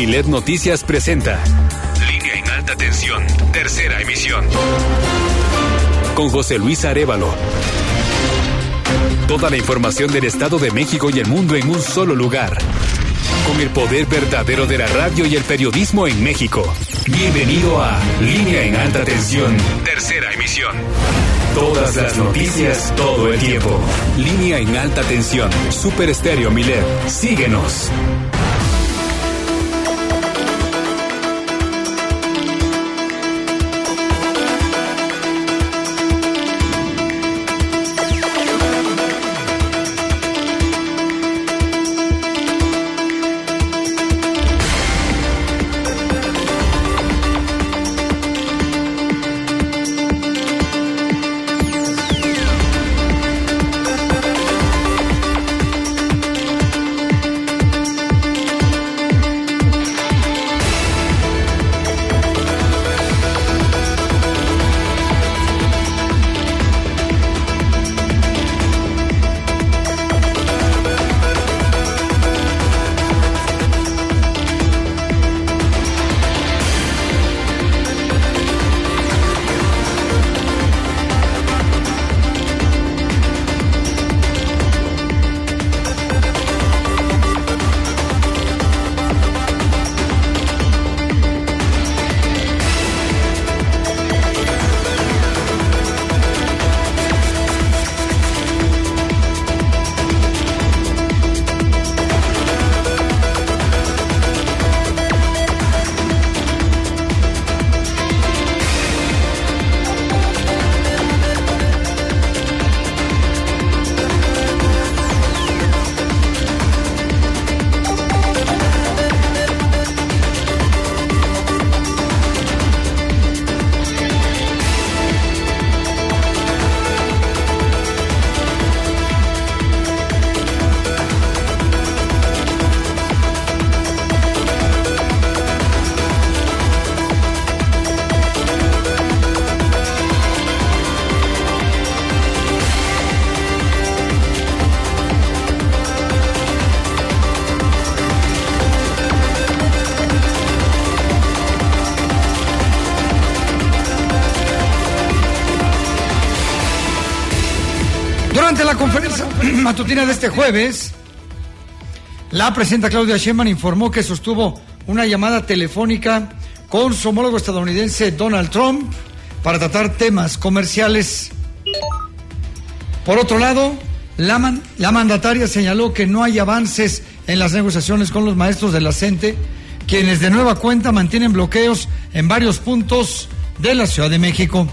Milet Noticias presenta Línea en Alta Tensión, tercera emisión. Con José Luis Arévalo. Toda la información del Estado de México y el mundo en un solo lugar. Con el poder verdadero de la radio y el periodismo en México. Bienvenido a Línea en Alta Tensión, tercera emisión. Todas las noticias, todo el tiempo. Línea en Alta Tensión, Super Estéreo Milet. Síguenos. Durante la conferencia matutina de este jueves, la presidenta Claudia Sheinbaum informó que sostuvo una llamada telefónica con su homólogo estadounidense Donald Trump para tratar temas comerciales. Por otro lado, la mandataria señaló que no hay avances en las negociaciones con los maestros de la CENTE, quienes de nueva cuenta mantienen bloqueos en varios puntos de la Ciudad de México.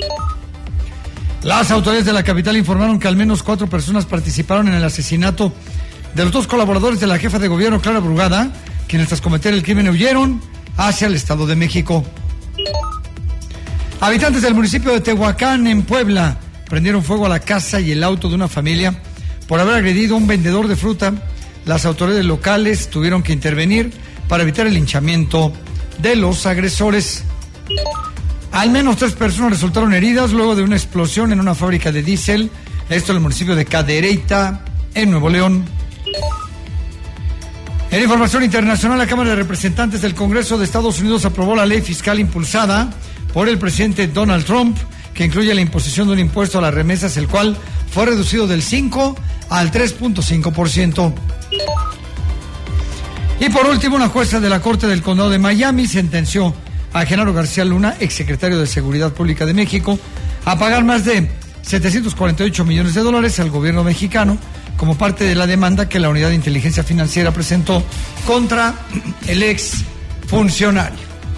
Las autoridades de la capital informaron que al menos 4 personas participaron en el asesinato de los 2 colaboradores de la jefa de gobierno, Clara Brugada, quienes tras cometer el crimen huyeron hacia el Estado de México. Habitantes del municipio de Tehuacán, en Puebla, prendieron fuego a la casa y el auto de una familia por haber agredido a un vendedor de fruta. Las autoridades locales tuvieron que intervenir para evitar el linchamiento de los agresores. Al menos 3 personas resultaron heridas luego de una explosión en una fábrica de diésel, esto en el municipio de Cadereyta, en Nuevo León. En información internacional, la Cámara de Representantes del Congreso de Estados Unidos aprobó la ley fiscal impulsada por el presidente Donald Trump, que incluye la imposición de un impuesto a las remesas, el cual fue reducido del 5 al 3.5%. Y por último, una jueza de la Corte del Condado de Miami sentenció a Genaro García Luna, exsecretario de Seguridad Pública de México, a pagar más de $748 millones al gobierno mexicano como parte de la demanda que la Unidad de Inteligencia Financiera presentó contra el ex funcionario.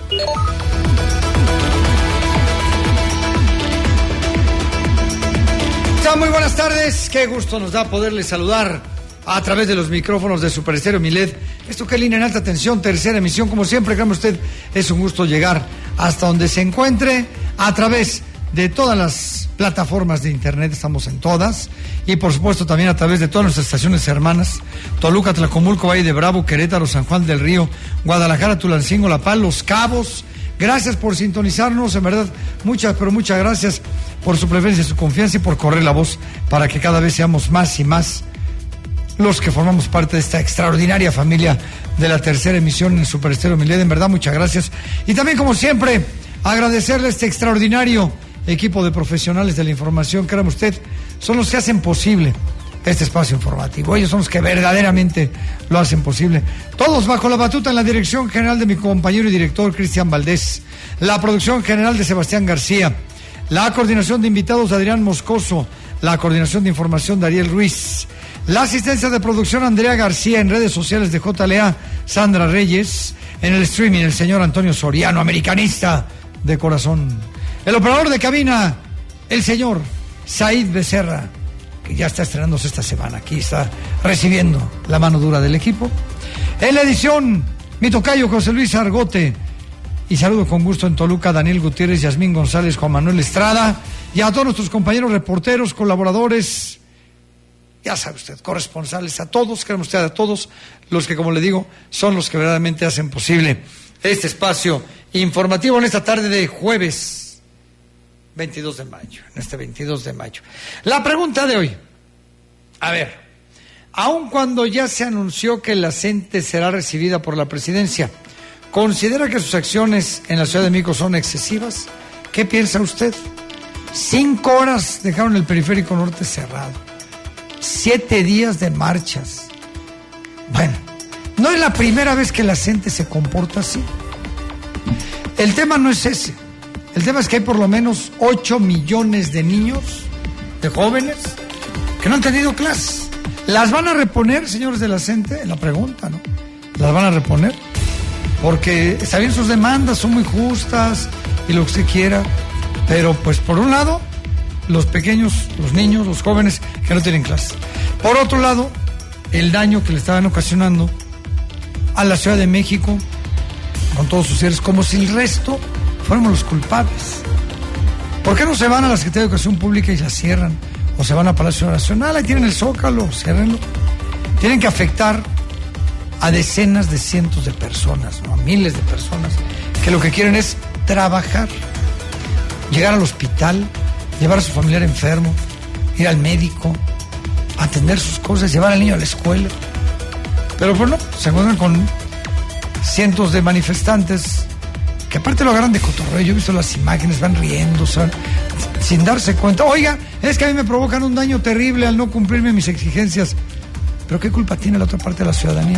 Muy buenas tardes, qué gusto nos da poderles saludar a través de los micrófonos de Super Estéreo Milet. Esto que es Línea en Alta Tensión, tercera emisión. Como siempre, créame usted, es un gusto llegar hasta donde se encuentre a través de todas las plataformas de internet, estamos en todas, y por supuesto también a través de todas nuestras estaciones hermanas: Toluca, Tlacomulco, Valle de Bravo, Querétaro, San Juan del Río, Guadalajara, Tulancingo, La Paz, Los Cabos. Gracias por sintonizarnos, en verdad, muchas gracias por su preferencia, su confianza y por correr la voz para que cada vez seamos más y más los que formamos parte de esta extraordinaria familia de la tercera emisión en Super Estéreo Milet. En verdad, muchas gracias. Y también, como siempre, agradecerle a este extraordinario equipo de profesionales de la información, créame usted, son los que hacen posible este espacio informativo. Ellos son los que verdaderamente lo hacen posible. Todos bajo la batuta en la dirección general de mi compañero y director Cristian Valdés, la producción general de Sebastián García, la coordinación de invitados de Adrián Moscoso, la coordinación de información de Ariel Ruiz, la asistencia de producción Andrea García, en redes sociales de JLA Sandra Reyes, en el streaming el señor Antonio Soriano, americanista de corazón, el operador de cabina el señor Said Becerra, que ya está estrenándose esta semana, aquí está recibiendo la mano dura del equipo. En la edición, mi tocayo José Luis Argote, y saludo con gusto en Toluca Daniel Gutiérrez, Yasmín González, Juan Manuel Estrada, y a todos nuestros compañeros reporteros, colaboradores, ya sabe usted, corresponsales, a todos, queremos usted, a todos los que, como le digo, son los que verdaderamente hacen posible este espacio informativo en esta tarde de jueves 22 de mayo, en este 22 de mayo. La pregunta de hoy, a ver, aun cuando ya se anunció que la CENTE será recibida por la presidencia, ¿considera que sus acciones en la Ciudad de México son excesivas? ¿Qué piensa usted? 5 horas dejaron el periférico norte cerrado, 7 días de marchas. Bueno, no es la primera vez que la CENTE se comporta así. El tema no es ese. El tema es que hay por lo menos 8 millones de niños, de jóvenes, que no han tenido clases. ¿Las van a reponer, señores de la CENTE? La pregunta, ¿no? ¿Las van a reponer? Porque está bien, sus demandas son muy justas y lo que usted quiera, pero pues por un lado, los pequeños, los niños, los jóvenes que no tienen clases. Por otro lado, el daño que le estaban ocasionando a la Ciudad de México con todos sus seres, como si el resto fuéramos los culpables. ¿Por qué no se van a la Secretaría de Educación Pública y la cierran? O se van a Palacio Nacional, ahí tienen el Zócalo, ciérrenlo. Tienen que afectar a decenas de cientos de personas, ¿no? A miles de personas, que lo que quieren es trabajar, llegar al hospital, llevar a su familiar enfermo, ir al médico, atender sus cosas, llevar al niño a la escuela. Pero pues no, se encuentran con cientos de manifestantes que aparte lo agarran de cotorreo. Yo he visto las imágenes, van riendo, sin darse cuenta. Oiga, es que a mí me provocan un daño terrible al no cumplirme mis exigencias. Pero ¿qué culpa tiene la otra parte de la ciudadanía?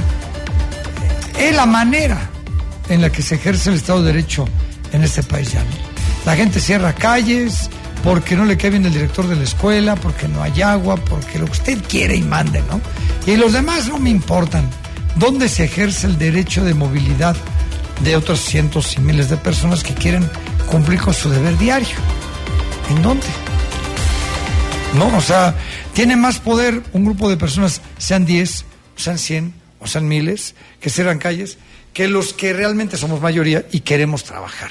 Es la manera en la que se ejerce el Estado de Derecho en este país ya, ¿no? La gente cierra calles porque no le cae bien el director de la escuela, porque no hay agua, porque lo que usted quiere y mande, ¿no? Y los demás no me importan. ¿Dónde se ejerce el derecho de movilidad de otros cientos y miles de personas que quieren cumplir con su deber diario? ¿En dónde? No, o sea, tiene más poder un grupo de personas, sean 10, sean 100 o sean miles, que cierran calles, que los que realmente somos mayoría y queremos trabajar.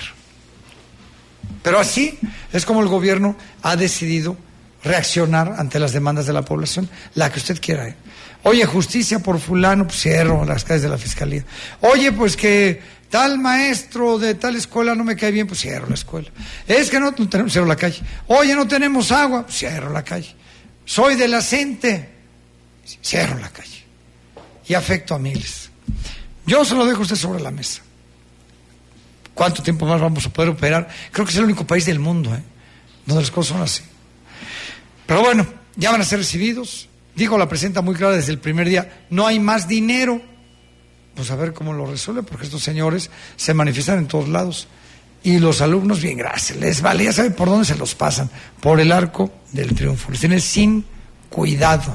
Pero así es como el gobierno ha decidido reaccionar ante las demandas de la población, la que usted quiera, ¿eh? Oye, justicia por fulano, pues cierro las calles de la fiscalía. Oye, pues que tal maestro de tal escuela no me cae bien, pues cierro la escuela. Es que no tenemos, cierro la calle. Oye, no tenemos agua, pues cierro la calle. Soy de la CENTE, cierro la calle. Y afecto a miles. Yo se lo dejo a usted sobre la mesa. ¿Cuánto tiempo más vamos a poder operar? Creo que es el único país del mundo, donde las cosas son así. Pero bueno, ya van a ser recibidos. Dijo la presidenta muy clara desde el primer día, no hay más dinero. Pues a ver cómo lo resuelve, porque estos señores se manifiestan en todos lados. Y los alumnos, bien, gracias, les vale, ya saben por dónde se los pasan, por el arco del triunfo. Les tienen sin cuidado.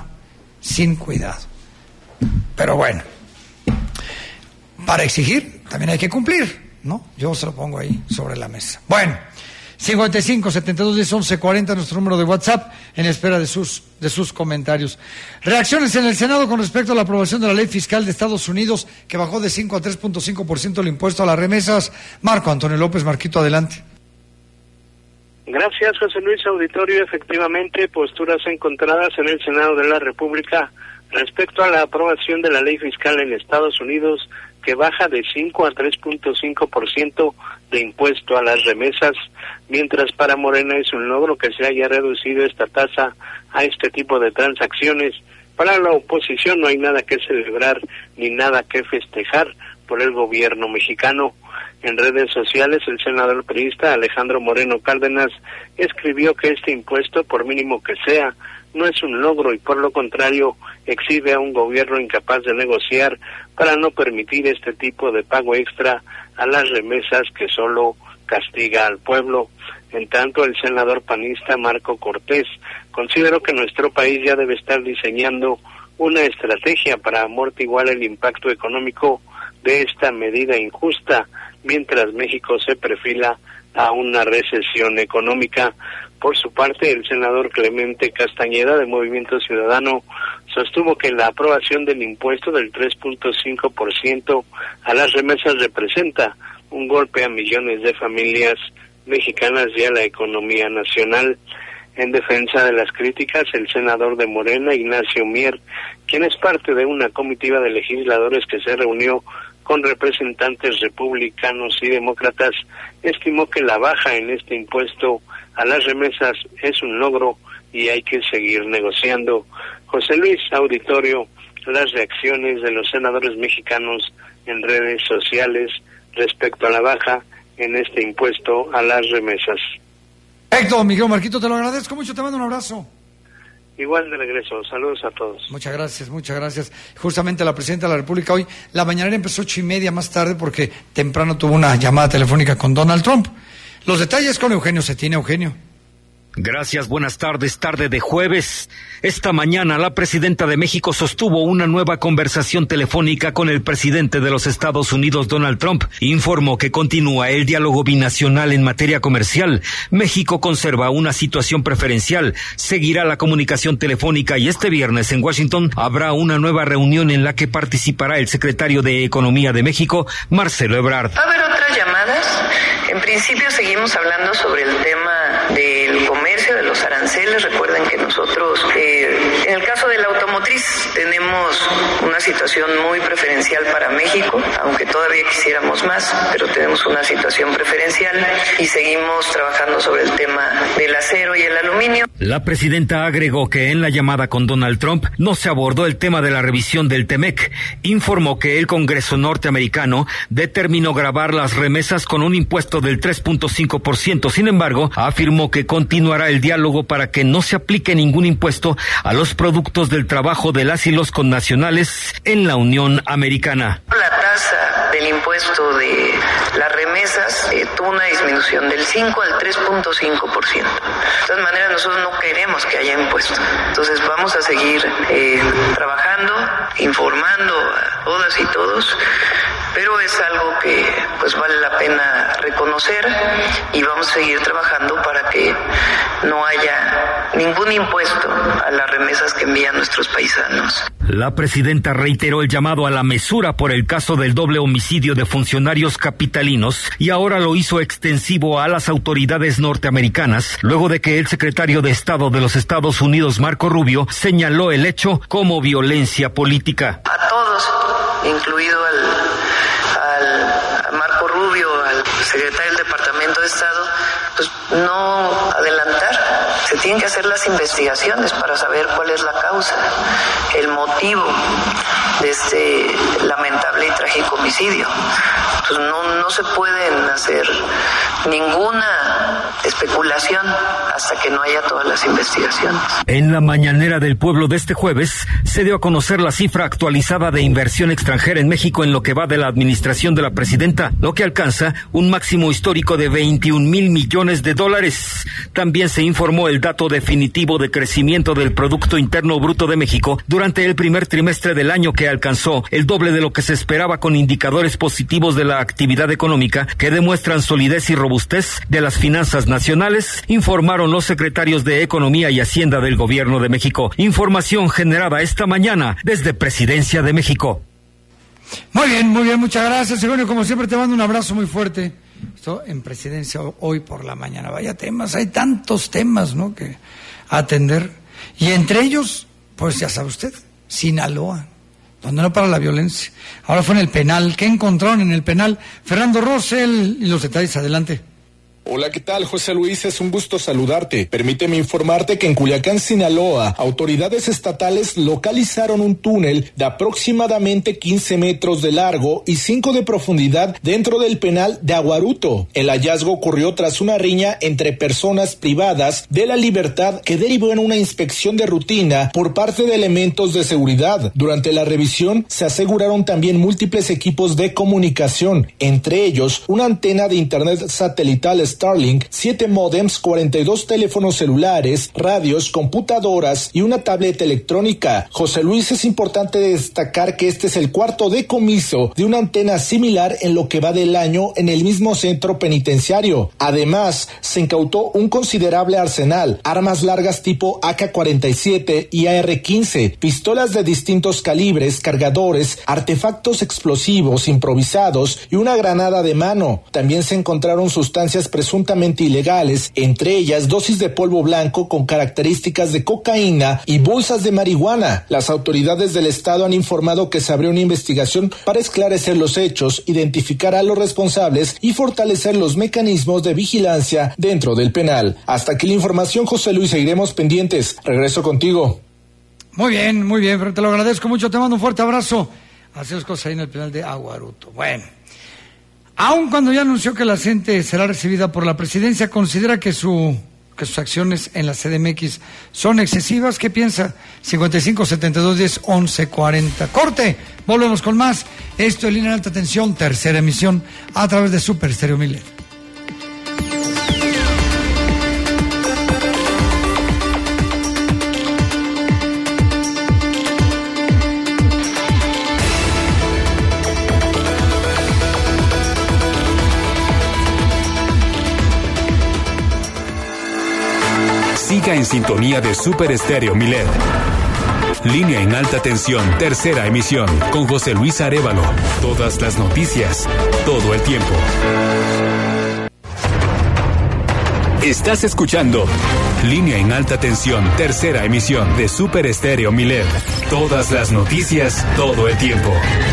Pero bueno, para exigir también hay que cumplir, ¿no? Yo se lo pongo ahí sobre la mesa. Bueno, 55 72 10 11 40, nuestro número de WhatsApp, en espera de sus comentarios. Reacciones en el Senado con respecto a la aprobación de la ley fiscal de Estados Unidos, que bajó de 5 a 3.5% el impuesto a las remesas. Marco Antonio López, Marquito, adelante. Gracias, José Luis. Auditorio, efectivamente, posturas encontradas en el Senado de la República respecto a la aprobación de la ley fiscal en Estados Unidos, que baja de 5 a 3.5% de impuesto a las remesas, mientras para Morena es un logro que se haya reducido esta tasa a este tipo de transacciones, Para la oposición no hay nada que celebrar ni nada que festejar por el gobierno mexicano. En redes sociales, el senador priista Alejandro Moreno Cárdenas escribió que este impuesto, por mínimo que sea, no es un logro y por lo contrario exhibe a un gobierno incapaz de negociar para no permitir este tipo de pago extra a las remesas que solo castiga al pueblo. En tanto, el senador panista Marco Cortés consideró que nuestro país ya debe estar diseñando una estrategia para amortiguar el impacto económico de esta medida injusta, mientras México se perfila a una recesión económica. Por su parte, el senador Clemente Castañeda, de Movimiento Ciudadano, sostuvo que la aprobación del impuesto del 3.5% a las remesas representa un golpe a millones de familias mexicanas y a la economía nacional. En defensa de las críticas, el senador de Morena, Ignacio Mier, quien es parte de una comitiva de legisladores que se reunió con representantes republicanos y demócratas, estimó que la baja en este impuesto a las remesas es un logro y hay que seguir negociando. José Luis, auditorio, las reacciones de los senadores mexicanos en redes sociales respecto a la baja en este impuesto a las remesas. Héctor, Miguel Marquito, te lo agradezco mucho, te mando un abrazo. Igual de regreso, saludos a todos. Muchas gracias. Justamente la Presidenta de la República hoy, la mañanera empezó 8:30 más tarde porque temprano tuvo una llamada telefónica con Donald Trump. Los detalles con Eugenio Cetina. Eugenio. Gracias, buenas tardes, tarde de jueves. Esta mañana la presidenta de México sostuvo una nueva conversación telefónica con el presidente de los Estados Unidos, Donald Trump. Informó que continúa el diálogo binacional en materia comercial. México conserva una situación preferencial, seguirá la comunicación telefónica y este viernes en Washington habrá una nueva reunión en la que participará el secretario de Economía de México, Marcelo Ebrard. ¿Va a haber otras llamadas? En principio seguimos hablando sobre el tema del comercio, de los aranceles. Recuerden que nosotros, en el caso de la automotriz, tenemos una situación muy preferencial para México, aunque todavía quisiéramos más, pero tenemos una situación preferencial y seguimos trabajando sobre el tema del acero y el aluminio. La presidenta agregó que en la llamada con Donald Trump no se abordó el tema de la revisión del TEMEC. Informó que el Congreso norteamericano determinó gravar las remesas con un impuesto del 3.5%. Sin embargo, afirmó que continuará el diálogo para que no se aplique ningún impuesto a los productos del trabajo de las y los connacionales en la Unión Americana. La tasa del impuesto de las remesas tuvo una disminución del 5 al 3.5%. De todas maneras, nosotros no queremos que haya impuesto. Entonces vamos a seguir trabajando, informando a todas y todos, pero es algo que pues vale la pena reconocer y vamos a seguir trabajando para que no haya ningún impuesto a las remesas que envían nuestros paisanos. La presidenta reiteró el llamado a la mesura por el caso del doble homicidio de funcionarios capitalinos y ahora lo hizo extensivo a las autoridades norteamericanas, luego de que el secretario de Estado de los Estados Unidos, Marco Rubio, señaló el hecho como violencia política. A todos, incluido a Marco Rubio, al secretario del Departamento de Estado, pues no adelantar. Se tienen que hacer las investigaciones para saber cuál es la causa, el motivo de este lamentable y trágico homicidio. Pues no se pueden hacer ninguna especulación hasta que no haya todas las investigaciones. En la mañanera del pueblo de este jueves se dio a conocer la cifra actualizada de inversión extranjera en México en lo que va de la administración de la presidenta, lo que alcanza un máximo histórico de 21,000 millones de dólares. También se informó el dato definitivo de crecimiento del Producto Interno Bruto de México durante el primer trimestre del año, que alcanzó el doble de lo que se esperaba, con indicadores positivos de la actividad económica que demuestran solidez y robustez de las finanzas nacionales, informaron los secretarios de Economía y Hacienda del Gobierno de México. Información generada esta mañana desde Presidencia de México. Muy bien, muchas gracias, Eugenio. Como siempre te mando un abrazo muy fuerte. Esto en Presidencia hoy por la mañana. Vaya temas, hay tantos temas, ¿no?, que atender. Y entre ellos, pues ya sabe usted, Sinaloa, donde no para la violencia. Ahora fue en el penal. ¿Qué encontraron en el penal? Fernando Rosell y los detalles, adelante. Hola, ¿qué tal, José Luis? Es un gusto saludarte. Permíteme informarte que en Culiacán, Sinaloa, autoridades estatales localizaron un túnel de aproximadamente 15 metros de largo y 5 de profundidad dentro del penal de Aguaruto. El hallazgo ocurrió tras una riña entre personas privadas de la libertad que derivó en una inspección de rutina por parte de elementos de seguridad. Durante la revisión se aseguraron también múltiples equipos de comunicación, entre ellos una antena de internet satelital Starlink, 7 módems, 42 teléfonos celulares, radios, computadoras y una tableta electrónica. José Luis, es importante destacar que este es el cuarto decomiso de una antena similar en lo que va del año en el mismo centro penitenciario. Además, se incautó un considerable arsenal, armas largas tipo AK-47 y AR-15, pistolas de distintos calibres, cargadores, artefactos explosivos improvisados y una granada de mano. También se encontraron sustancias presuntamente ilegales, entre ellas dosis de polvo blanco con características de cocaína y bolsas de marihuana. Las autoridades del estado han informado que se abrió una investigación para esclarecer los hechos, identificar a los responsables y fortalecer los mecanismos de vigilancia dentro del penal. Hasta aquí la información, José Luis, seguiremos pendientes. Regreso contigo. Muy bien, pero te lo agradezco mucho, te mando un fuerte abrazo. Así las cosas ahí en el penal de Aguaruto. Bueno, aun cuando ya anunció que la gente será recibida por la presidencia, considera que sus acciones en la CDMX son excesivas. ¿Qué piensa? 55-72-10-11-40. Corte, volvemos con más. Esto es Línea en Alta Tensión, tercera emisión, a través de Super Estéreo Milet. Siga en sintonía de Super Estéreo Milet. Línea en Alta Tensión, tercera emisión, con José Luis Arévalo. Todas las noticias, todo el tiempo. Estás escuchando Línea en Alta Tensión, tercera emisión de Super Estéreo Milet. Todas las noticias, todo el tiempo.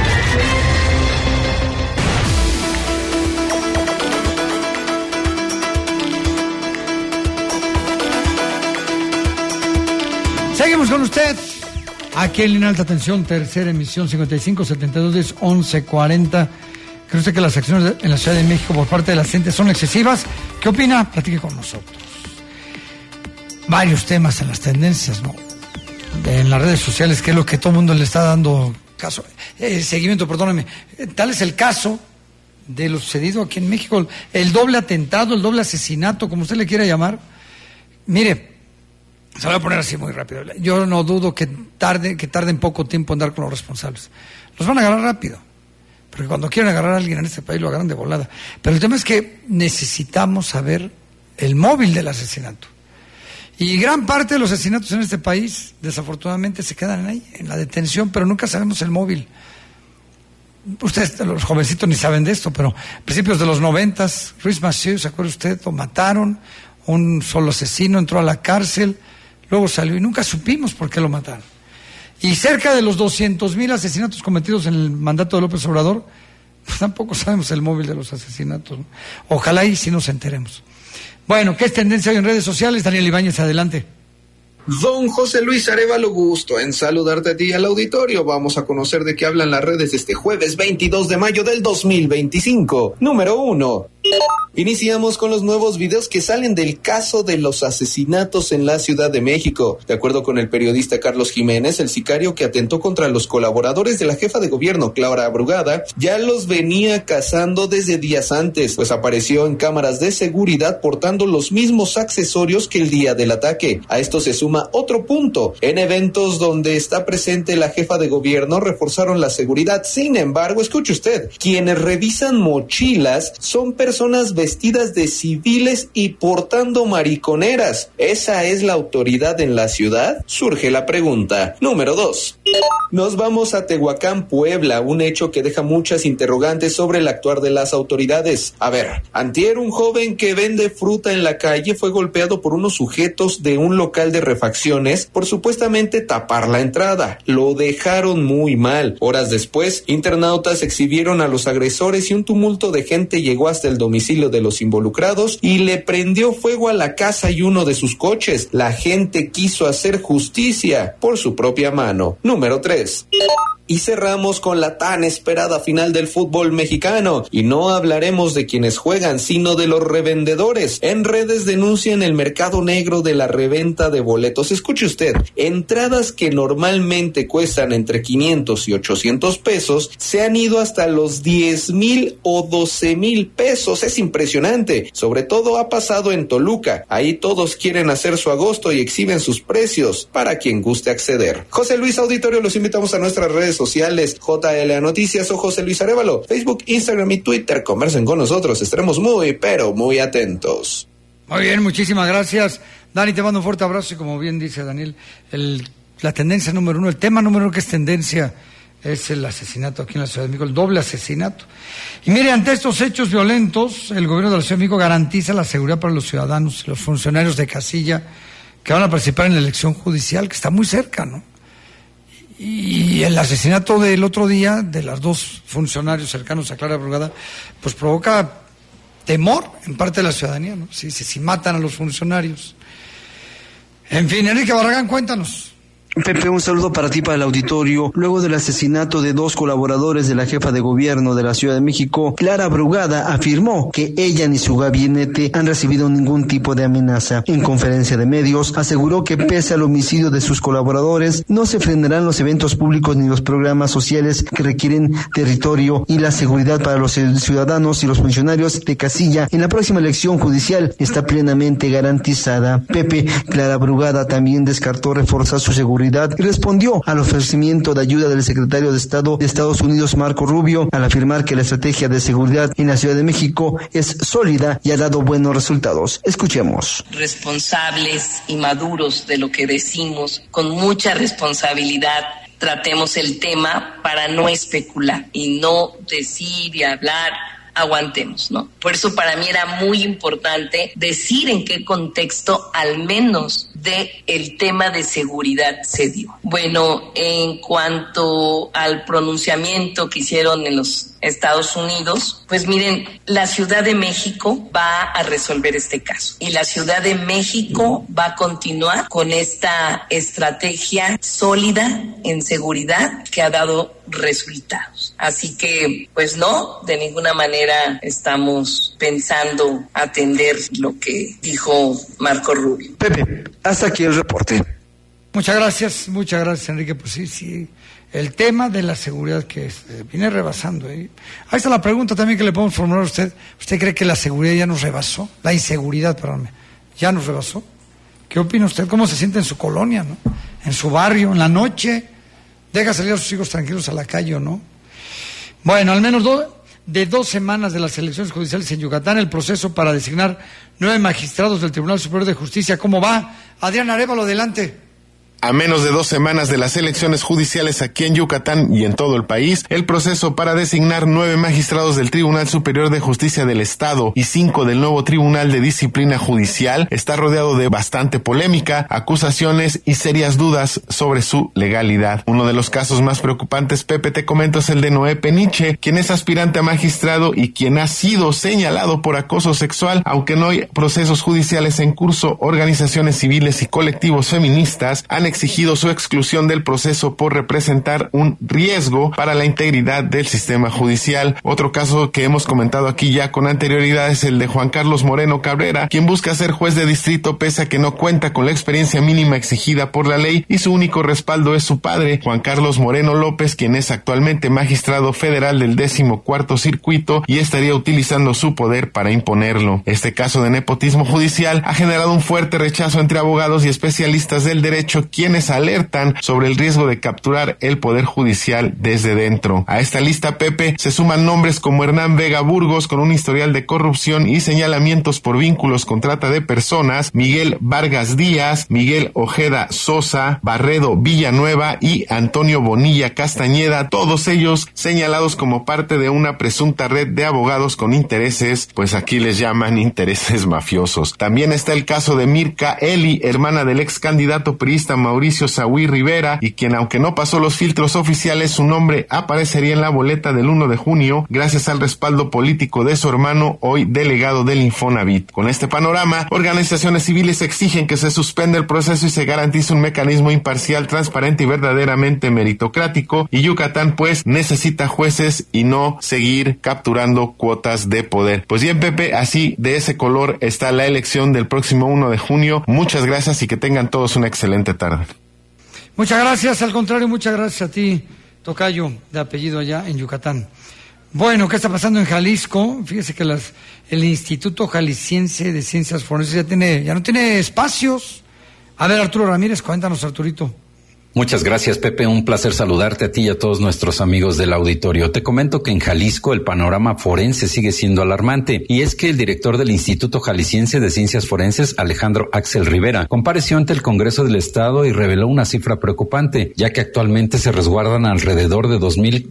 Seguimos con usted, aquí en Línea Alta Tensión, tercera emisión, 55-72-11-40. ¿Cree usted que las acciones en la Ciudad de México por parte de la gente son excesivas? ¿Qué opina? Platique con nosotros. Varios temas en las tendencias, ¿no? En las redes sociales, que es lo que todo el mundo le está dando seguimiento, perdóname. Tal es el caso de lo sucedido aquí en México, el doble atentado, el doble asesinato, como usted le quiera llamar. Mire, se lo voy a poner así muy rápido. Yo no dudo que tarden poco tiempo en dar con los responsables. Los van a agarrar rápido. Porque cuando quieren agarrar a alguien en este país lo agarran de volada. Pero el tema es que necesitamos saber el móvil del asesinato. Y gran parte de los asesinatos en este país, desafortunadamente, se quedan ahí, en la detención, pero nunca sabemos el móvil. Ustedes, los jovencitos, ni saben de esto, pero a principios de los 90, Ruiz Massieu, ¿se acuerda usted? Lo mataron, un solo asesino entró a la cárcel, luego salió y nunca supimos por qué lo mataron. Y cerca de los 200,000 asesinatos cometidos en el mandato de López Obrador, pues tampoco sabemos el móvil de los asesinatos, ¿no? Ojalá y sí nos enteremos. Bueno, ¿qué es tendencia hoy en redes sociales? Daniel Ibáñez, adelante. Don José Luis Arévalo, gusto en saludarte a ti y al auditorio. Vamos a conocer de qué hablan las redes este jueves 22 de mayo del 2025. Número 1. Iniciamos con los nuevos videos que salen del caso de los asesinatos en la Ciudad de México. De acuerdo con el periodista Carlos Jiménez, el sicario que atentó contra los colaboradores de la jefa de gobierno, Clara Brugada, ya los venía cazando desde días antes, pues apareció en cámaras de seguridad portando los mismos accesorios que el día del ataque. A esto se suma otro punto. En eventos donde está presente la jefa de gobierno reforzaron la seguridad. Sin embargo, escuche usted, quienes revisan mochilas son personas vestidas de civiles y portando mariconeras. ¿Esa es la autoridad en la ciudad? Surge la pregunta. Número 2. Nos vamos a Tehuacán, Puebla, un hecho que deja muchas interrogantes sobre el actuar de las autoridades. A ver, antier un joven que vende fruta en la calle fue golpeado por unos sujetos de un local de refacciones por supuestamente tapar la entrada. Lo dejaron muy mal. Horas después, internautas exhibieron a los agresores y un tumulto de gente llegó hasta el domicilio de los involucrados y le prendió fuego a la casa y uno de sus coches. La gente quiso hacer justicia por su propia mano. Número 3. Y cerramos con la tan esperada final del fútbol mexicano. Y no hablaremos de quienes juegan, sino de los revendedores. En redes denuncian el mercado negro de la reventa de boletos. Escuche usted, entradas que normalmente cuestan entre 500 y 800 pesos, se han ido hasta los 10,000 o 12,000 pesos. Es impresionante. Sobre todo ha pasado en Toluca. Ahí todos quieren hacer su agosto y exhiben sus precios para quien guste acceder. José Luis Auditorio, los invitamos a nuestras redes sociales, JLA Noticias o José Luis Arévalo, Facebook, Instagram y Twitter. Conversen con nosotros, estaremos muy, pero muy atentos. Muy bien, muchísimas gracias. Dani, te mando un fuerte abrazo y como bien dice Daniel, la tendencia número 1, el tema número 1 que es tendencia es el asesinato aquí en la Ciudad de México, el doble asesinato. Y mire, ante estos hechos violentos, el gobierno de la Ciudad de México garantiza la seguridad para los ciudadanos y los funcionarios de casilla que van a participar en la elección judicial, que está muy cerca, ¿no? Y el asesinato del otro día de las dos funcionarios cercanos a Clara Brugada, pues provoca temor en parte de la ciudadanía, ¿no? Si matan a los funcionarios. En fin, Enrique Barragán, cuéntanos. Pepe, un saludo para ti, para el auditorio. Luego del asesinato de 2 colaboradores de la jefa de gobierno de la Ciudad de México, Clara Brugada afirmó que ella ni su gabinete han recibido ningún tipo de amenaza. En conferencia de medios, aseguró que pese al homicidio de sus colaboradores, no se frenarán los eventos públicos ni los programas sociales que requieren territorio y la seguridad para los ciudadanos y los funcionarios de casilla en la próxima elección judicial está plenamente garantizada. Pepe, Clara Brugada también descartó reforzar su seguridad y respondió al ofrecimiento de ayuda del secretario de Estado de Estados Unidos, Marco Rubio, al afirmar que la estrategia de seguridad en la Ciudad de México es sólida y ha dado buenos resultados. Escuchemos. Responsables y maduros de lo que decimos, con mucha responsabilidad, tratemos el tema para no especular y no decir y hablar. Aguantemos, ¿no? Por eso para mí era muy importante decir en qué contexto al menos el tema de seguridad se dio. Bueno, en cuanto al pronunciamiento que hicieron en los Estados Unidos, pues miren, la Ciudad de México va a resolver este caso y la Ciudad de México va a continuar con esta estrategia sólida en seguridad que ha dado resultados. Así que, pues no, de ninguna manera estamos pensando atender lo que dijo Marco Rubio. Pepe, hasta aquí el reporte. Muchas gracias, Enrique. Pues sí, el tema de la seguridad que viene rebasando. Ahí está la pregunta también que le podemos formular a usted. ¿Usted cree que la seguridad ya nos rebasó? La inseguridad, perdóname, ¿ya nos rebasó? ¿Qué opina usted? ¿Cómo se siente en su colonia, no? En su barrio, en la noche. ¿Deja salir a sus hijos tranquilos a la calle o no? Bueno, al menos de 2 semanas de las elecciones judiciales en Yucatán, el proceso para designar 9 magistrados del Tribunal Superior de Justicia. ¿Cómo va? Adrián Arévalo, adelante. A menos de 2 semanas de las elecciones judiciales aquí en Yucatán y en todo el país, el proceso para designar 9 magistrados del Tribunal Superior de Justicia del Estado y 5 del nuevo Tribunal de Disciplina Judicial está rodeado de bastante polémica, acusaciones y serias dudas sobre su legalidad. Uno de los casos más preocupantes, Pepe, te comento, es el de Noé Peniche, quien es aspirante a magistrado y quien ha sido señalado por acoso sexual. Aunque no hay procesos judiciales en curso, organizaciones civiles y colectivos feministas han exigido su exclusión del proceso por representar un riesgo para la integridad del sistema judicial. Otro caso que hemos comentado aquí ya con anterioridad es el de Juan Carlos Moreno Cabrera, quien busca ser juez de distrito pese a que no cuenta con la experiencia mínima exigida por la ley y su único respaldo es su padre, Juan Carlos Moreno López, quien es actualmente magistrado federal del 14º Circuito y estaría utilizando su poder para imponerlo. Este caso de nepotismo judicial ha generado un fuerte rechazo entre abogados y especialistas del derecho, quienes alertan sobre el riesgo de capturar el Poder Judicial desde dentro. A esta lista, Pepe, se suman nombres como Hernán Vega Burgos, con un historial de corrupción y señalamientos por vínculos con trata de personas, Miguel Vargas Díaz, Miguel Ojeda Sosa, Barredo Villanueva y Antonio Bonilla Castañeda, todos ellos señalados como parte de una presunta red de abogados con intereses, pues aquí les llaman intereses mafiosos. También está el caso de Mirka Eli, hermana del ex candidato priista Mauricio Saúl Rivera, y quien, aunque no pasó los filtros oficiales, su nombre aparecería en la boleta del 1 de junio gracias al respaldo político de su hermano, hoy delegado del Infonavit. Con este panorama, organizaciones civiles exigen que se suspenda el proceso y se garantice un mecanismo imparcial, transparente y verdaderamente meritocrático, y Yucatán pues necesita jueces y no seguir capturando cuotas de poder. Pues bien, Pepe, así de ese color está la elección del próximo 1 de junio. Muchas gracias y que tengan todos una excelente tarde. Muchas gracias, al contrario, muchas gracias a ti, tocayo de apellido allá en Yucatán. Bueno, ¿qué está pasando en Jalisco? Fíjese que el Instituto Jalisciense de Ciencias Forenses ya no tiene espacios. A ver, Arturo Ramírez, cuéntanos, Arturito. Muchas gracias, Pepe. Un placer saludarte a ti y a todos nuestros amigos del auditorio. Te comento que en Jalisco el panorama forense sigue siendo alarmante, y es que el director del Instituto Jalisciense de Ciencias Forenses, Alejandro Axel Rivera, compareció ante el Congreso del Estado y reveló una cifra preocupante, ya que actualmente se resguardan alrededor de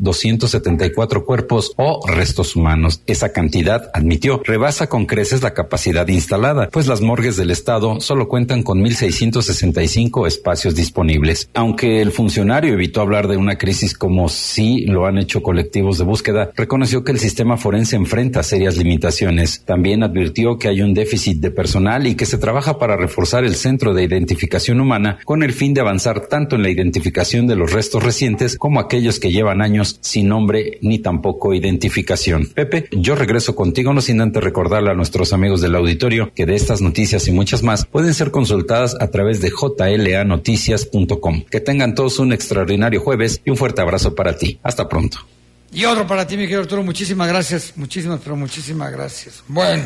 2,274 cuerpos o restos humanos. Esa cantidad, admitió, rebasa con creces la capacidad instalada, pues las morgues del Estado solo cuentan con 1,665 espacios disponibles. Aunque el funcionario evitó hablar de una crisis como sí lo han hecho colectivos de búsqueda, reconoció que el sistema forense enfrenta serias limitaciones. También advirtió que hay un déficit de personal y que se trabaja para reforzar el Centro de Identificación Humana con el fin de avanzar tanto en la identificación de los restos recientes como aquellos que llevan años sin nombre ni tampoco identificación. Pepe, yo regreso contigo, no sin antes recordarle a nuestros amigos del auditorio que de estas noticias y muchas más pueden ser consultadas a través de jlanoticias.com. Que tengan todos un extraordinario jueves y un fuerte abrazo para ti. Hasta pronto. Y otro para ti, mi querido Arturo. Muchísimas gracias. Muchísimas gracias. Bueno,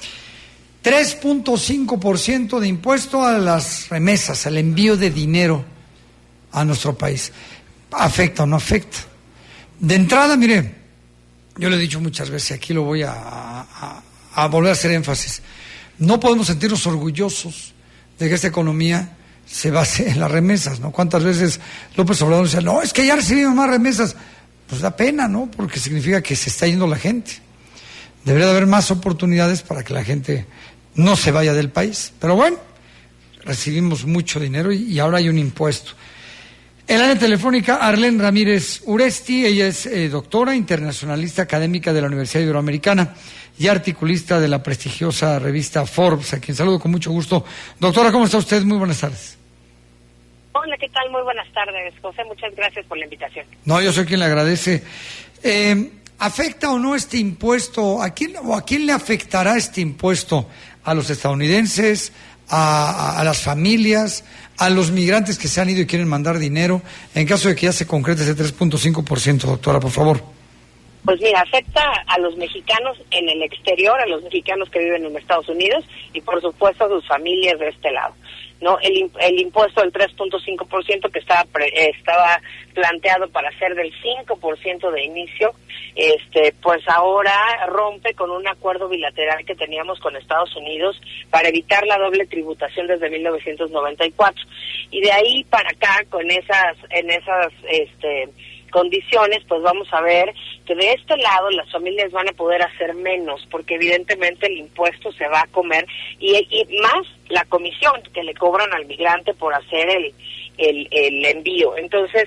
3.5% de impuesto a las remesas, al envío de dinero a nuestro país. ¿Afecta o no afecta? De entrada, mire, yo lo he dicho muchas veces, aquí lo voy a volver a hacer énfasis. No podemos sentirnos orgullosos de que esta economía se base en las remesas, ¿no? ¿Cuántas veces López Obrador decía, no, es que ya recibimos más remesas? Pues da pena, ¿no? Porque significa que se está yendo la gente. Debería de haber más oportunidades para que la gente no se vaya del país. Pero bueno, recibimos mucho dinero y ahora hay un impuesto. En la área telefónica, Arlene Ramírez Uresti, ella es doctora, internacionalista académica de la Universidad Iberoamericana y articulista de la prestigiosa revista Forbes, a quien saludo con mucho gusto. Doctora, ¿cómo está usted? Muy buenas tardes. Hola, ¿qué tal? Muy buenas tardes, José. Muchas gracias por la invitación. No, yo soy quien le agradece. ¿Afecta o no este impuesto? ¿A quién le afectará este impuesto? ¿A los estadounidenses? ¿A las familias? ¿A los migrantes que se han ido y quieren mandar dinero? En caso de que ya se concrete ese 3.5%, doctora, por favor. Pues mira, afecta a los mexicanos en el exterior, a los mexicanos que viven en Estados Unidos y por supuesto a sus familias de este lado. No, el impuesto del 3.5% que estaba planteado para ser del 5% de inicio, pues ahora rompe con un acuerdo bilateral que teníamos con Estados Unidos para evitar la doble tributación desde 1994. Y de ahí para acá, en esas condiciones, pues vamos a ver que de este lado las familias van a poder hacer menos, porque evidentemente el impuesto se va a comer y más la comisión que le cobran al migrante por hacer el envío. Entonces,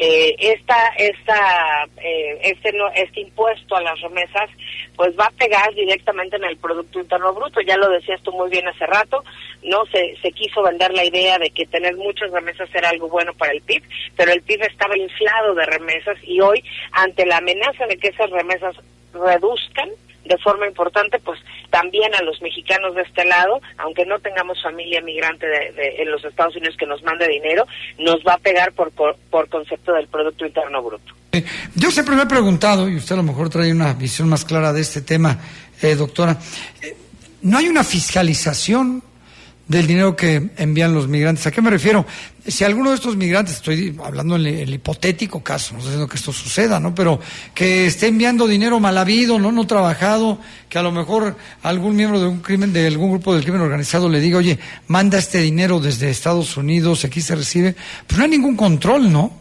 este impuesto a las remesas pues va a pegar directamente en el Producto Interno Bruto. Ya lo decías tú muy bien hace rato, no se quiso vender la idea de que tener muchas remesas era algo bueno para el PIB, pero el PIB estaba inflado de remesas y hoy, ante la amenaza de que esas remesas reduzcan de forma importante, pues también a los mexicanos de este lado, aunque no tengamos familia migrante en los Estados Unidos que nos mande dinero, nos va a pegar por concepto del Producto Interno Bruto. Yo siempre me he preguntado, y usted a lo mejor trae una visión más clara de este tema, doctora, ¿no hay una fiscalización del dinero que envían los migrantes. ¿A qué me refiero? Si alguno de estos migrantes, estoy hablando en el hipotético caso, no estoy diciendo que esto suceda, ¿no? Pero que esté enviando dinero mal habido, no trabajado, que a lo mejor algún miembro de algún grupo del crimen organizado le diga, oye, manda este dinero desde Estados Unidos, aquí se recibe, pues no hay ningún control, ¿no?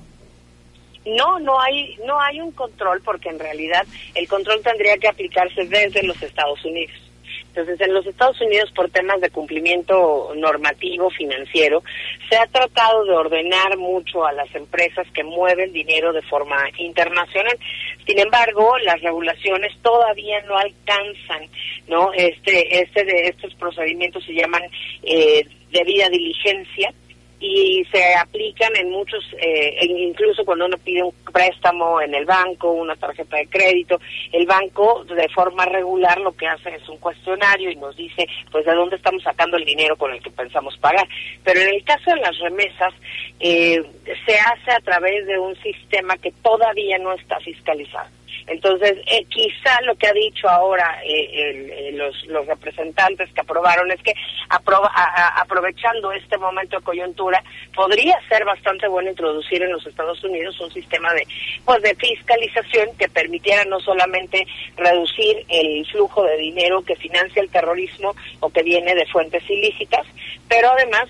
No hay un control, porque en realidad el control tendría que aplicarse desde los Estados Unidos. Entonces, en los Estados Unidos, por temas de cumplimiento normativo financiero, se ha tratado de ordenar mucho a las empresas que mueven dinero de forma internacional. Sin embargo, las regulaciones todavía no alcanzan, ¿no? Estos procedimientos se llaman debida diligencia, y se aplican en muchos, incluso cuando uno pide un préstamo en el banco, una tarjeta de crédito, el banco de forma regular lo que hace es un cuestionario y nos dice pues de dónde estamos sacando el dinero con el que pensamos pagar. Pero en el caso de las remesas, se hace a través de un sistema que todavía no está fiscalizado. Entonces, quizá lo que ha dicho ahora los representantes que aprobaron es que aprovechando este momento de coyuntura, podría ser bastante bueno introducir en los Estados Unidos un sistema de fiscalización que permitiera no solamente reducir el flujo de dinero que financia el terrorismo o que viene de fuentes ilícitas, pero además,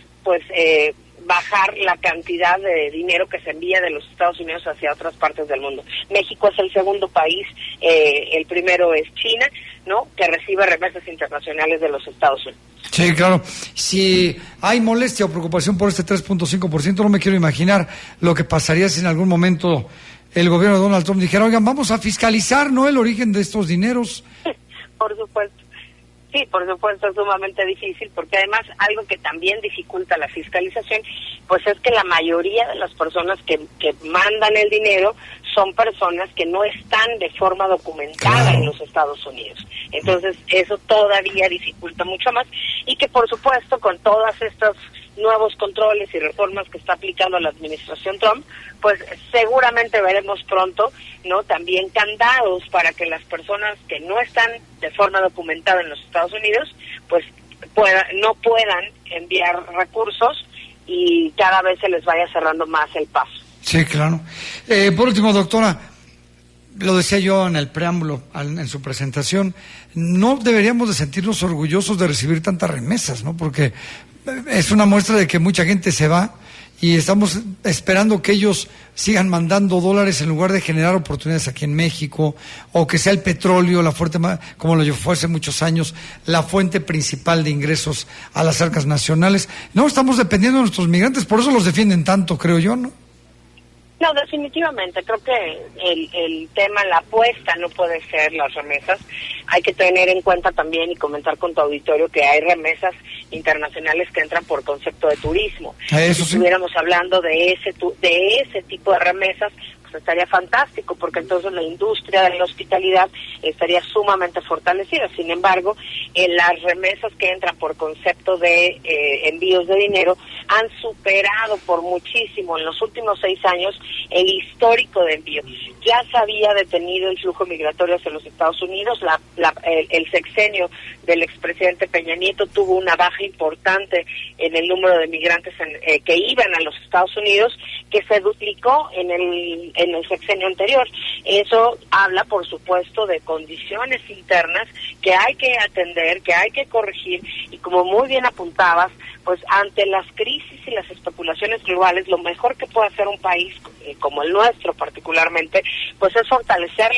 bajar la cantidad de dinero que se envía de los Estados Unidos hacia otras partes del mundo. México es el segundo país, el primero es China, ¿no?, que recibe remesas internacionales de los Estados Unidos. Sí, claro. Si hay molestia o preocupación por este 3.5%, no me quiero imaginar lo que pasaría si en algún momento el gobierno de Donald Trump dijera, oigan, vamos a fiscalizar, ¿no?, el origen de estos dineros. Por supuesto. Sí, por supuesto, es sumamente difícil, porque además algo que también dificulta la fiscalización, pues es que la mayoría de las personas que mandan el dinero son personas que no están de forma documentada en los Estados Unidos. Entonces, eso todavía dificulta mucho más, y que por supuesto con todas estas nuevos controles y reformas que está aplicando la administración Trump, pues seguramente veremos pronto, ¿no?, también candados para que las personas que no están de forma documentada en los Estados Unidos, pues no puedan enviar recursos y cada vez se les vaya cerrando más el paso. Sí, claro. Por último, doctora, lo decía yo en el preámbulo, en su presentación, no deberíamos de sentirnos orgullosos de recibir tantas remesas, ¿no?, porque es una muestra de que mucha gente se va y estamos esperando que ellos sigan mandando dólares en lugar de generar oportunidades aquí en México, o que sea el petróleo, la fuente, como lo fue hace muchos años, la fuente principal de ingresos a las arcas nacionales. No, estamos dependiendo de nuestros migrantes, por eso los defienden tanto, creo yo, ¿no? No, definitivamente, creo que el tema, la apuesta no puede ser las remesas. Hay que tener en cuenta también y comentar con tu auditorio que hay remesas internacionales que entran por concepto de turismo. Eso si sí. estuviéramos hablando de ese tipo de remesas, pues estaría fantástico, porque entonces la industria de la hospitalidad estaría sumamente fortalecida. Sin embargo, las remesas que entran por concepto de envíos de dinero han superado por muchísimo en los últimos 6 años el histórico de envío. Ya se había detenido el flujo migratorio hacia los Estados Unidos. El sexenio del expresidente Peña Nieto tuvo una baja importante en el número de migrantes que iban a los Estados Unidos, que se duplicó en el sexenio anterior. Eso habla, por supuesto, de condiciones internas que hay que atender, que hay que corregir, y como muy bien apuntabas, pues ante las crisis y las especulaciones globales, lo mejor que puede hacer un país como el nuestro particularmente, pues es fortalecer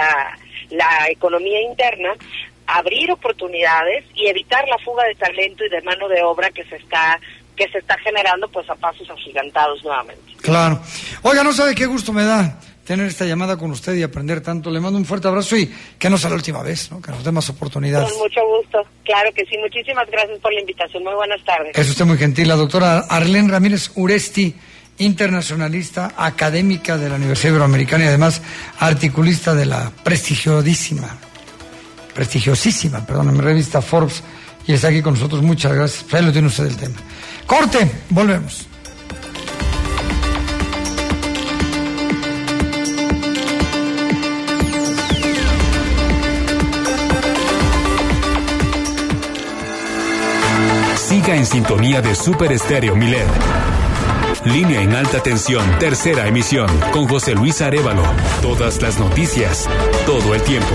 la economía interna, abrir oportunidades y evitar la fuga de talento y de mano de obra que se está generando pues a pasos agigantados nuevamente. Claro. Oiga, no sabe qué gusto me da tener esta llamada con usted y aprender tanto. Le mando un fuerte abrazo y que no sea la última vez, ¿no?, que nos dé más oportunidades. Con mucho gusto, claro que sí. Muchísimas gracias por la invitación. Muy buenas tardes. Es usted muy gentil. La doctora Arlén Ramírez Uresti, internacionalista, académica de la Universidad Iberoamericana y además articulista de la prestigiosísima, revista Forbes, y está aquí con nosotros. Muchas gracias. Pues ahí lo tiene usted el tema. Corte, volvemos. Siga Siga en sintonía de Super Estéreo Milet. Línea en alta tensión, tercera emisión, con José Luis Arévalo. Todas las noticias, todo el tiempo.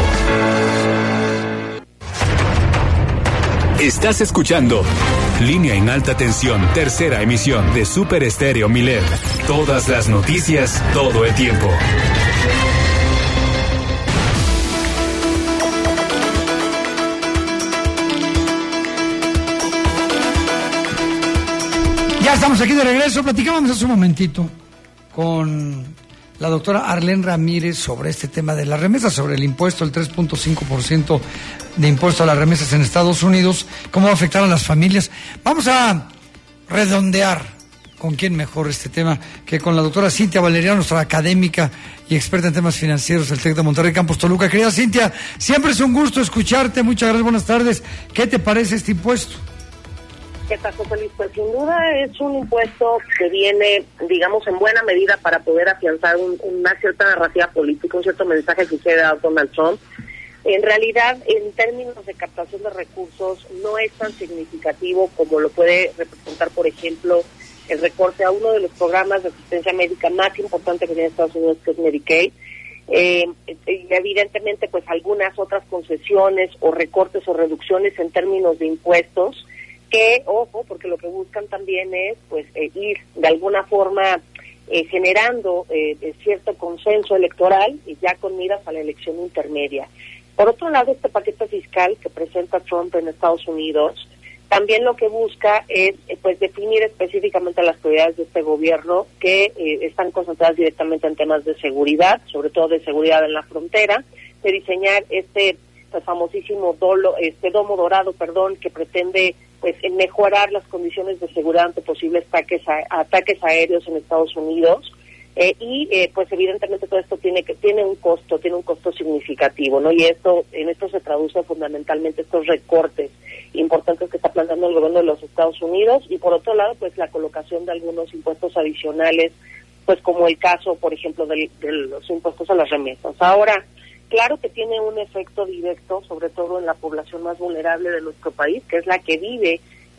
Estás escuchando Línea en alta tensión, tercera emisión de Super Estéreo Milet. Todas las noticias, todo el tiempo. Ya estamos aquí de regreso. Platicábamos hace un momentito con la doctora Arlene Ramírez sobre este tema de las remesas, sobre el impuesto, el 3.5% de impuesto a las remesas en Estados Unidos, cómo va a afectar a las familias. Vamos a redondear con quién mejor este tema que con la doctora Cintia Valeriano, nuestra académica y experta en temas financieros del TEC de Monterrey, Campus Toluca. Querida Cintia, siempre es un gusto escucharte. Muchas gracias, buenas tardes. ¿Qué te parece este impuesto? ¿Qué tal, José Luis? Pues sin duda es un impuesto que viene, digamos, en buena medida para poder afianzar una cierta narrativa política, un cierto mensaje que quiere dar Donald Trump. En realidad, en términos de captación de recursos, no es tan significativo como lo puede representar, por ejemplo, el recorte a uno de los programas de asistencia médica más importante que tiene Estados Unidos, que es Medicaid. Y evidentemente, pues algunas otras concesiones o recortes o reducciones en términos de impuestos, que, ojo, porque lo que buscan también es pues ir de alguna forma generando cierto consenso electoral y ya con miras a la elección intermedia. Por otro lado, este paquete fiscal que presenta Trump en Estados Unidos también lo que busca es pues definir específicamente las prioridades de este gobierno, que están concentradas directamente en temas de seguridad, sobre todo de seguridad en la frontera, de diseñar este famosísimo domo dorado, que pretende pues mejorar las condiciones de seguridad ante posibles ataques aéreos en Estados Unidos, pues evidentemente todo esto tiene un costo significativo, ¿no? Y en esto se traduce fundamentalmente estos recortes importantes que está planteando el gobierno de los Estados Unidos, y por otro lado pues la colocación de algunos impuestos adicionales, pues como el caso, por ejemplo, de los impuestos a las remesas. Ahora, claro que tiene un efecto directo, sobre todo en la población más vulnerable de nuestro país, que es la que vive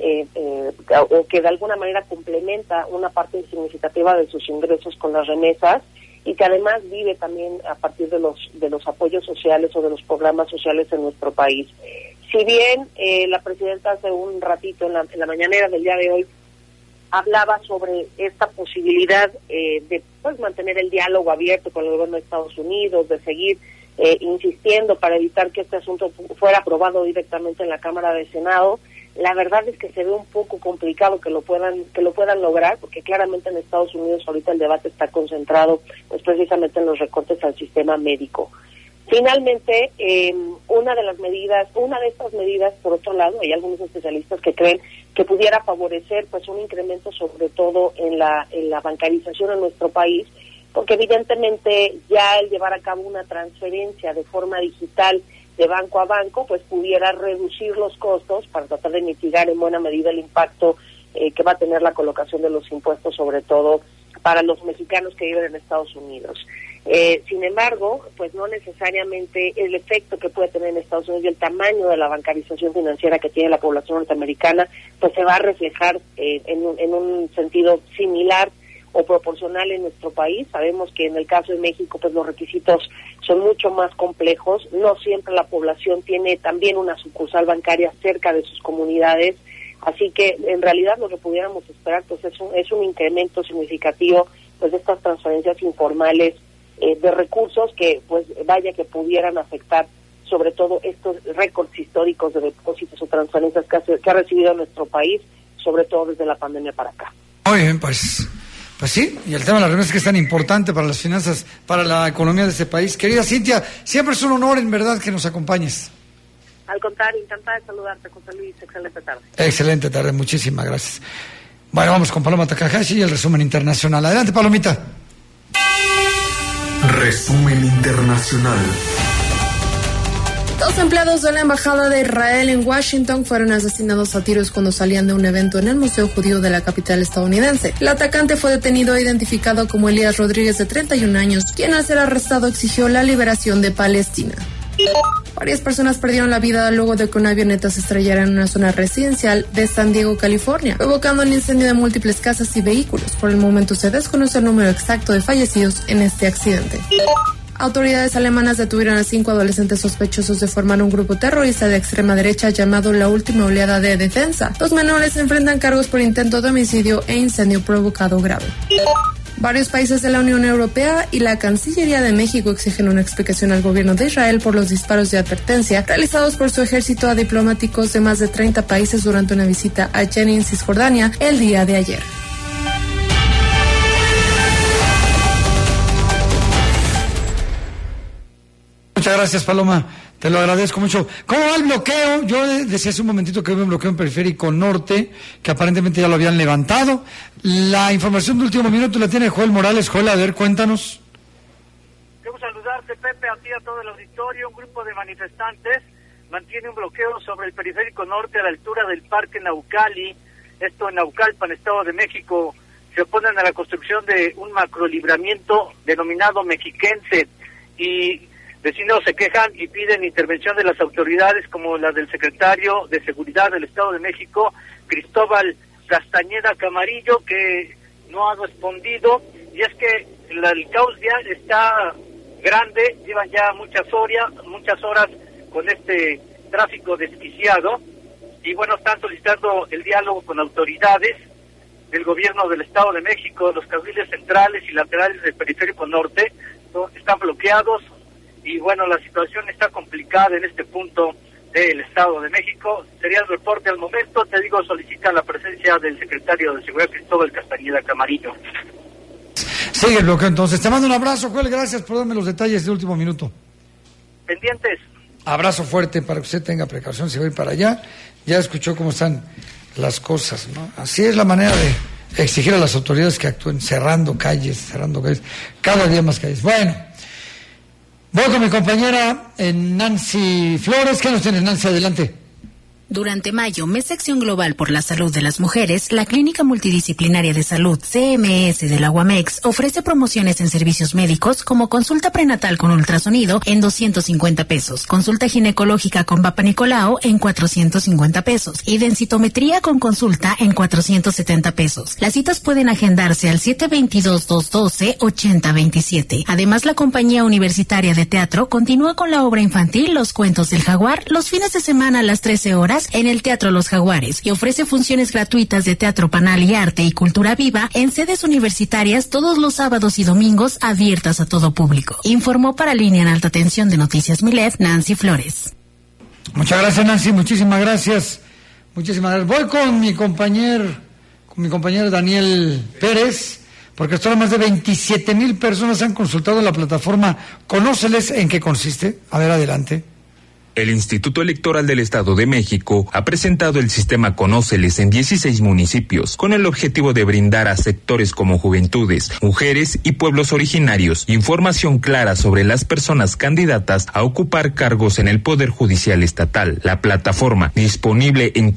o que de alguna manera complementa una parte significativa de sus ingresos con las remesas, y que además vive también a partir de los apoyos sociales o de los programas sociales en nuestro país. Si bien la presidenta hace un ratito en la mañanera del día de hoy hablaba sobre esta posibilidad de pues mantener el diálogo abierto con el gobierno de Estados Unidos, de seguir insistiendo para evitar que este asunto fuera aprobado directamente en la Cámara de Senado, la verdad es que se ve un poco complicado que lo puedan lograr, porque claramente en Estados Unidos ahorita el debate está concentrado pues precisamente en los recortes al sistema médico. Finalmente, una de estas medidas, por otro lado, hay algunos especialistas que creen que pudiera favorecer pues un incremento sobre todo en la bancarización en nuestro país, porque evidentemente ya el llevar a cabo una transferencia de forma digital de banco a banco, pues pudiera reducir los costos para tratar de mitigar en buena medida el impacto que va a tener la colocación de los impuestos, sobre todo para los mexicanos que viven en Estados Unidos. Sin embargo, pues no necesariamente el efecto que puede tener en Estados Unidos y el tamaño de la bancarización financiera que tiene la población norteamericana, pues se va a reflejar en un sentido similar o proporcional en nuestro país. Sabemos que en el caso de México pues los requisitos son mucho más complejos, no siempre la población tiene también una sucursal bancaria cerca de sus comunidades, así que en realidad lo que pudiéramos esperar pues es un incremento significativo pues de estas transferencias informales de recursos que pues vaya que pudieran afectar sobre todo estos récords históricos de depósitos o transferencias que ha recibido nuestro país, sobre todo desde la pandemia para acá. Muy bien, pues sí, y el tema de las remesas que es tan importante para las finanzas, para la economía de este país. Querida Cintia, siempre es un honor en verdad que nos acompañes. Al contrario, encantada de saludarte, José Luis. Excelente tarde. Excelente tarde, muchísimas gracias. Bueno, vamos con Paloma Takahashi y el resumen internacional. Adelante, Palomita. Resumen internacional. 2 empleados de la Embajada de Israel en Washington fueron asesinados a tiros cuando salían de un evento en el Museo Judío de la capital estadounidense. El atacante fue detenido e identificado como Elías Rodríguez, de 31 años, quien al ser arrestado exigió la liberación de Palestina. Varias personas perdieron la vida luego de que una avioneta se estrellara en una zona residencial de San Diego, California, provocando un incendio de múltiples casas y vehículos. Por el momento se desconoce el número exacto de fallecidos en este accidente. Autoridades alemanas detuvieron a 5 adolescentes sospechosos de formar un grupo terrorista de extrema derecha llamado La Última Oleada de Defensa. Los menores enfrentan cargos por intento de homicidio e incendio provocado grave. Varios países de la Unión Europea y la Cancillería de México exigen una explicación al gobierno de Israel por los disparos de advertencia realizados por su ejército a diplomáticos de más de 30 países durante una visita a Jenin, Cisjordania, el día de ayer. Muchas gracias, Paloma. Te lo agradezco mucho. ¿Cómo va el bloqueo? Yo decía hace un momentito que hubo un bloqueo en Periférico Norte, que aparentemente ya lo habían levantado. La información de último minuto la tiene Joel Morales. Joel, a ver, cuéntanos. Quiero saludarte, Pepe, a ti, a todo el auditorio. Un grupo de manifestantes mantiene un bloqueo sobre el Periférico Norte a la altura del Parque Naucali, esto en Naucalpan, Estado de México. Se oponen a la construcción de un macrolibramiento denominado Mexiquense, y vecinos se quejan y piden intervención de las autoridades como la del secretario de Seguridad del Estado de México, Cristóbal Castañeda Camarillo, que no ha respondido. Y es que el caos vial está grande, llevan ya muchas horas con este tráfico desquiciado, y bueno, están solicitando el diálogo con autoridades del gobierno del Estado de México. Los carriles centrales y laterales del Periférico Norte están bloqueados. Y bueno, la situación está complicada en este punto del Estado de México. Sería el reporte al momento. Te digo, solicita la presencia del secretario de Seguridad, Cristóbal Castañeda Camarillo. Sigue el bloqueo entonces. Te mando un abrazo, Joel. Gracias por darme los detalles de último minuto. Pendientes. Abrazo fuerte para que usted tenga precaución si va a ir para allá. Ya escuchó cómo están las cosas, ¿no? Así es la manera de exigir a las autoridades que actúen, cerrando calles, cada día más calles. Bueno. Voy con mi compañera Nancy Flores. ¿Qué nos tienes, Nancy? Adelante. Durante mayo, mes de Acción Global por la Salud de las Mujeres, la Clínica Multidisciplinaria de Salud CMS de la UAMEX ofrece promociones en servicios médicos como consulta prenatal con ultrasonido en 250 pesos, consulta ginecológica con Papa Nicolau en 450 pesos y densitometría con consulta en 470 pesos. Las citas pueden agendarse al 722-212-8027. Además, la Compañía Universitaria de Teatro continúa con la obra infantil Los Cuentos del Jaguar los fines de semana a las 13 horas en el Teatro Los Jaguares, y ofrece funciones gratuitas de teatro panal y arte y cultura viva en sedes universitarias todos los sábados y domingos, abiertas a todo público. Informó para Línea en Alta Tensión de Noticias Milet, Nancy Flores. Muchas gracias, Nancy, muchísimas gracias. Voy con mi compañero Daniel Pérez, porque hasta ahora más de 27,000 personas han consultado la plataforma Conóceles. ¿En qué consiste? A ver, adelante. El Instituto Electoral del Estado de México ha presentado el sistema Conóceles en 16 municipios, con el objetivo de brindar a sectores como juventudes, mujeres y pueblos originarios información clara sobre las personas candidatas a ocupar cargos en el Poder Judicial Estatal. La plataforma, disponible en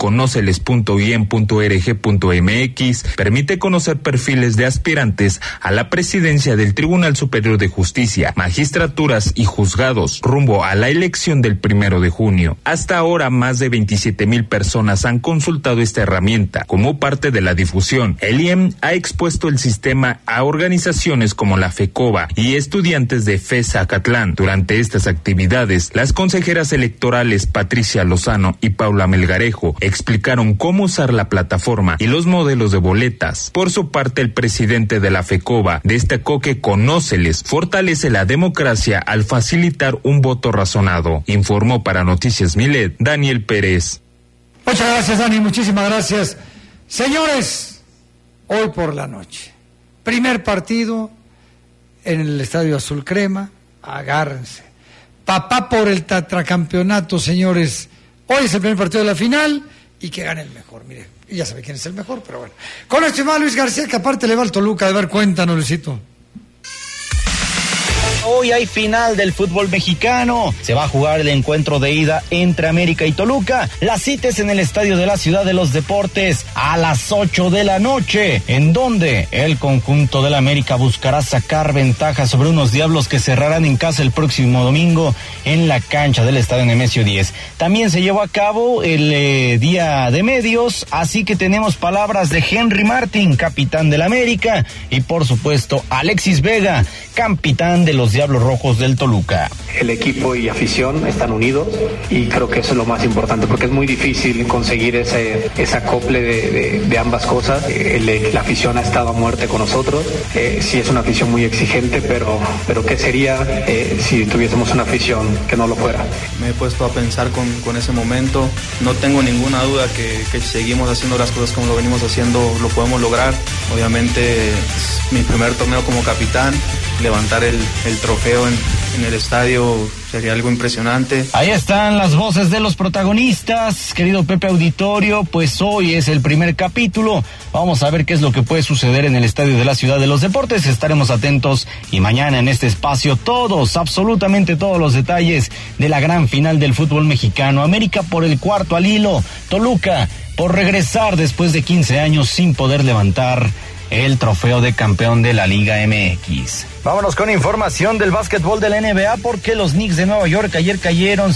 conoceles.iem.org.mx, permite conocer perfiles de aspirantes a la presidencia del Tribunal Superior de Justicia, magistraturas y juzgados, rumbo a la elección del 1 de junio. Hasta ahora, más de 27,000 personas han consultado esta herramienta. Como parte de la difusión, el IEM ha expuesto el sistema a organizaciones como la FECOBA y estudiantes de FES Zacatlán. Durante estas actividades, las consejeras electorales Patricia Lozano y Paula Melgarejo explicaron cómo usar la plataforma y los modelos de boletas. Por su parte, el presidente de la FECOBA destacó que Conóceles fortalece la democracia al facilitar un voto razonado. Informó para Noticias Milet, Daniel Pérez. Muchas gracias, Dani, muchísimas gracias. Señores, hoy por la noche, primer partido en el Estadio Azul Crema, agárrense. Papá por el tetracampeonato, señores. Hoy es el primer partido de la final y que gane el mejor, mire, ya sabe quién es el mejor, pero bueno. Con esto y más, Luis García, que aparte le va al Toluca. A ver, cuéntanos, Luisito. Hoy hay final del fútbol mexicano. Se va a jugar el encuentro de ida entre América y Toluca. La cita es en el Estadio de la Ciudad de los Deportes a las 8 de la noche, en donde el conjunto del América buscará sacar ventaja sobre unos Diablos que cerrarán en casa el próximo domingo en la cancha del Estadio Nemesio 10. También se llevó a cabo el Día de Medios, así que tenemos palabras de Henry Martin, capitán del América, y por supuesto Alexis Vega, capitán de los Diablos Rojos del Toluca. El equipo y afición están unidos y creo que eso es lo más importante, porque es muy difícil conseguir ese acople de ambas cosas. La afición ha estado a muerte con nosotros. Sí es una afición muy exigente, pero ¿qué sería si tuviésemos una afición que no lo fuera? Me he puesto a pensar con ese momento. No tengo ninguna duda que si seguimos haciendo las cosas como lo venimos haciendo, lo podemos lograr. Obviamente es mi primer torneo como capitán. Levantar el trofeo en el estadio sería algo impresionante. Ahí están las voces de los protagonistas, querido Pepe Auditorio. Pues hoy es el primer capítulo. Vamos a ver qué es lo que puede suceder en el Estadio de la Ciudad de los Deportes. Estaremos atentos y mañana en este espacio absolutamente todos los detalles de la gran final del fútbol mexicano. América por el 4 al hilo, Toluca por regresar después de 15 años sin poder levantar el trofeo de campeón de la Liga MX. Vámonos con información del básquetbol de la NBA, porque los Knicks de Nueva York ayer cayeron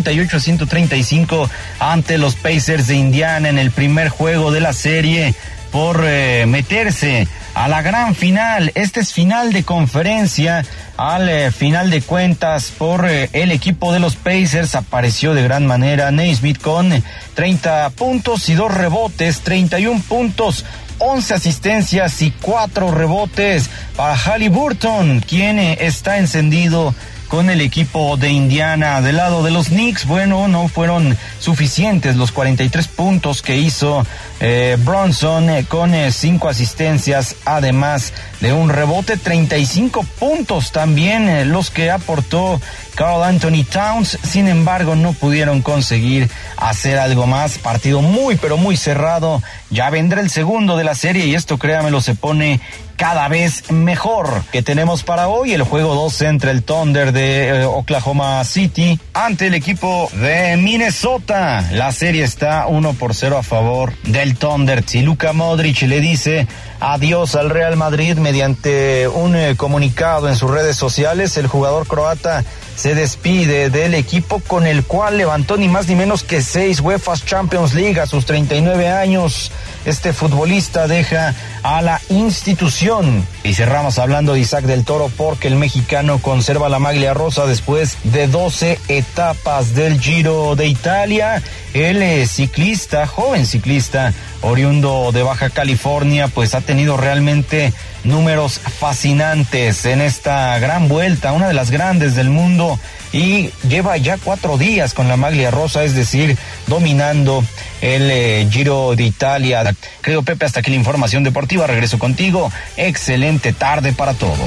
138-135 ante los Pacers de Indiana en el primer juego de la serie por meterse a la gran final. Este es final de conferencia. Al final de cuentas, por el equipo de los Pacers apareció de gran manera Naismith con 30 puntos y 2 rebotes, 31 puntos, 11 asistencias y 4 rebotes para Haliburton, quien está encendido con el equipo de Indiana. Del lado de los Knicks, bueno, no fueron suficientes los 43 puntos que hizo Bronson con 5 asistencias, además de un rebote, 35 puntos también los que aportó Karl Anthony Towns. Sin embargo, no pudieron conseguir hacer algo más. Partido muy cerrado. Ya vendrá el segundo de la serie y esto, créamelo, se pone cada vez mejor. Que tenemos para hoy el juego 12 entre el Thunder de Oklahoma City ante el equipo de Minnesota. La serie está 1-0 a favor del Thunder. Si Luka Modric le dice adiós al Real Madrid mediante un comunicado en sus redes sociales, el jugador croata se despide del equipo con el cual levantó ni más ni menos que 6 UEFA Champions League a sus 39 años. Este futbolista deja a la institución. Y cerramos hablando de Isaac del Toro, porque el mexicano conserva la maglia rosa después de 12 etapas del Giro de Italia. El ciclista, joven ciclista, oriundo de Baja California, pues ha tenido realmente números fascinantes en esta gran vuelta, una de las grandes del mundo, y lleva ya 4 días con la maglia rosa, es decir, dominando el Giro de Italia. Creo, Pepe, hasta aquí la información deportiva. Regreso contigo. Excelente tarde para todos.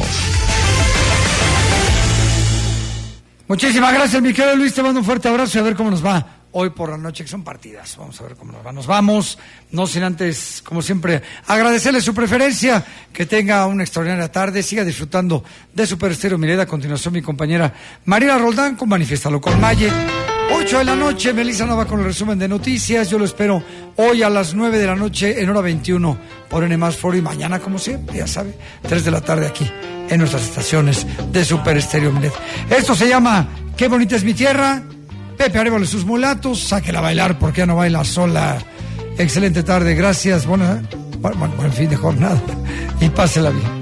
Muchísimas gracias, mi querido Luis. Te mando un fuerte abrazo y a ver cómo nos va hoy por la noche, que son partidas. Vamos a ver cómo nos va. Nos vamos, no sin antes, como siempre, agradecerle su preferencia. Que tenga una extraordinaria tarde. Siga disfrutando de Super Estéreo Milet. A continuación, mi compañera Mariela Roldán con Manifiéstalo con Maye. 8 de la noche, Melissa Nova con el resumen de noticias. Yo lo espero hoy a las 9 de la noche en hora 21 por N+, y mañana, como siempre, ya sabe, 3 de la tarde aquí en nuestras estaciones de Super Estéreo Milet. Esto se llama Qué bonita es mi tierra. Pepe Arevalo y sus mulatos, sáquela a bailar porque ya no baila sola. Excelente tarde, gracias, buen fin de jornada y pásela bien.